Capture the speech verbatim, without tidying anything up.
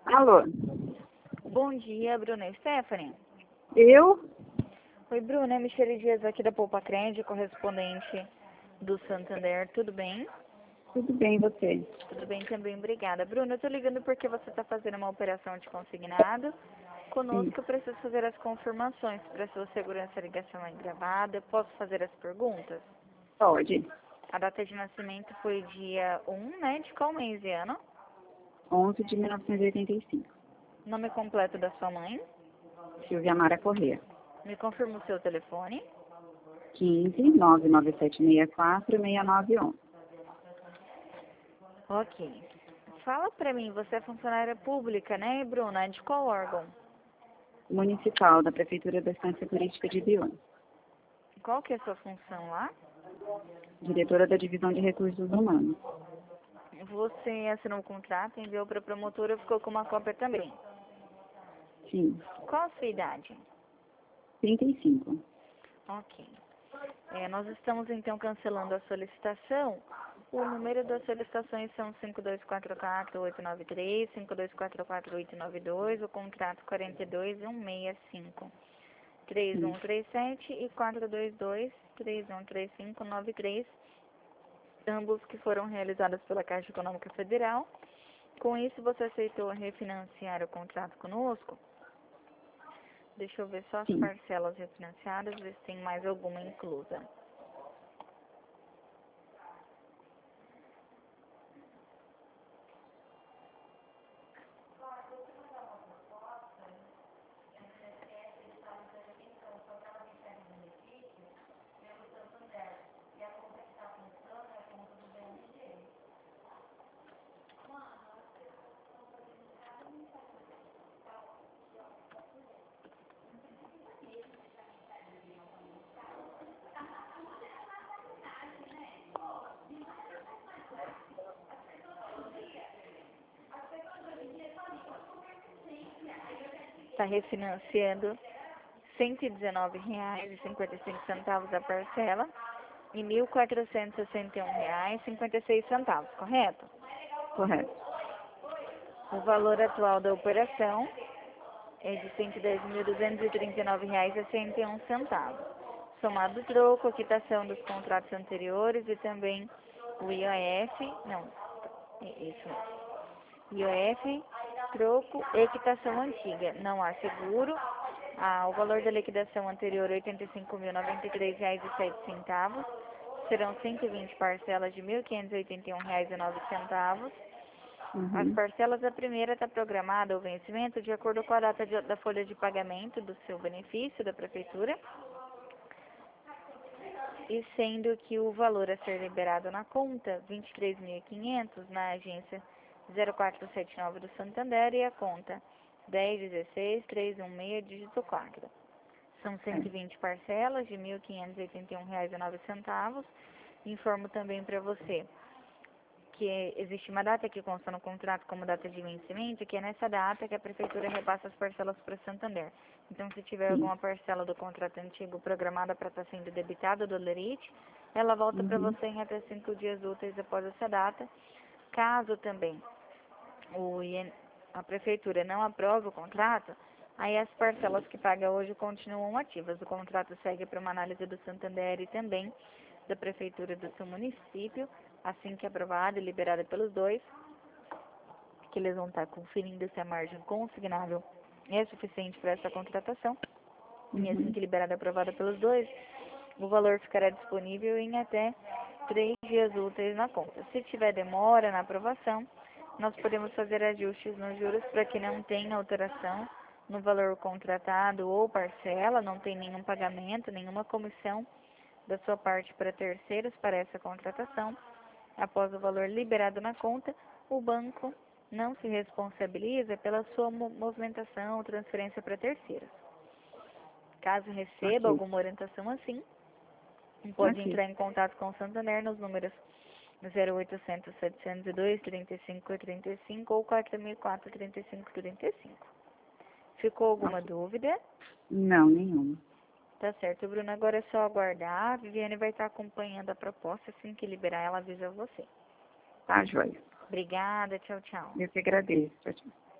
Alô? Bom dia, Bruna e Stephanie. Eu? Oi, Bruna, é Michele Dias aqui da Poupa Crédito, correspondente do Santander. Tudo bem? Tudo bem, você? Tudo bem também, obrigada. Bruna, eu tô ligando porque você está fazendo uma operação de consignado. Conosco Sim. eu preciso fazer as confirmações para sua segurança. A ligação é gravada. Eu posso fazer as perguntas? Pode. A data de nascimento foi dia um, né? De qual mês e ano? onze de mil novecentos e oitenta e cinco. Nome completo da sua mãe? Silvia Mara Corrêa. Me confirma o seu telefone? quinze, nove nove sete seis quatro, seis nove um. Ok. Fala pra mim, você é funcionária pública, né, Bruna? É de qual órgão? Municipal da Prefeitura da Estância Turística de Biúna. Qual que é a sua função lá? Diretora da Divisão de Recursos Humanos. Você assinou o contrato, enviou para a promotora, ficou com uma cópia também. Sim. Qual a sua idade? trinta e cinco. Ok. É, nós estamos então cancelando a solicitação. O número das solicitações são cinco dois quatro quatro, oito nove três, cinco dois quatro quatro, oito nove dois, o contrato quarenta e dois, cento e sessenta e cinco, três um Sim. três sete e quatro dois dois, três um três cinco nove três, ambos que foram realizados pela Caixa Econômica Federal. Com isso, você aceitou refinanciar o contrato conosco? Deixa eu ver só as Sim. parcelas refinanciadas, ver se tem mais alguma inclusa. Está refinanciando cento e dezenove reais e cinquenta e cinco centavos a parcela e mil quatrocentos e sessenta e um reais e cinquenta e seis centavos, correto? Correto. O valor atual da operação é de cento e dez mil, duzentos e trinta e nove reais e sessenta e um centavos. Somado o troco, a quitação dos contratos anteriores e também o I O F, não, é isso mesmo. I O F, troco e quitação antiga. Não há seguro. Ah, o valor da liquidação anterior, oitenta e cinco mil, noventa e três reais e sete centavos. Serão cento e vinte parcelas de mil quinhentos e oitenta e um reais e nove centavos. As Uhum. parcelas, a primeira está programada o vencimento de acordo com a data de, da folha de pagamento do seu benefício da prefeitura. E sendo que o valor a ser liberado na conta, vinte e três mil e quinhentos na agência zero quatro sete nove do Santander e a conta dez dezesseis, trezentos e dezesseis, dígito quatro. São cento e vinte parcelas de mil quinhentos e oitenta e um reais e nove centavos. Informo também para você que existe uma data que consta no contrato como data de vencimento, que é nessa data que a prefeitura repassa as parcelas para o Santander. Então, se tiver Sim. alguma parcela do contrato antigo programada para estar sendo debitada do Lerite, ela volta para Uhum. você em até cinco dias úteis após essa data. Caso também o I N a prefeitura não aprove o contrato, aí as parcelas que paga hoje continuam ativas. O contrato segue para uma análise do Santander e também da prefeitura do seu município, assim que aprovada e liberada pelos dois, que eles vão estar conferindo se a margem consignável é suficiente para essa contratação. E assim Uhum. que liberada e aprovada pelos dois, o valor ficará disponível em até três dias úteis na conta. Se tiver demora na aprovação, nós podemos fazer ajustes nos juros para que não tenha alteração no valor contratado ou parcela, não tem nenhum pagamento, nenhuma comissão da sua parte para terceiros para essa contratação. Após o valor liberado na conta, o banco não se responsabiliza pela sua movimentação ou transferência para terceiros. Caso receba Ok. alguma orientação assim, pode Ok. entrar em contato com o Santander nos números zero oitocentos, setecentos e dois, trinta e cinco, trinta e cinco ou quatro mil e quatro, trinta e cinco, trinta e cinco. Ficou alguma Ok. dúvida? Não, nenhuma. Tá certo, Bruno. Agora é só aguardar. A Viviane vai estar acompanhando a proposta. Assim que liberar, ela avisa você. Tá, joia. Obrigada. Tchau, tchau. Eu que agradeço. Tchau, tchau.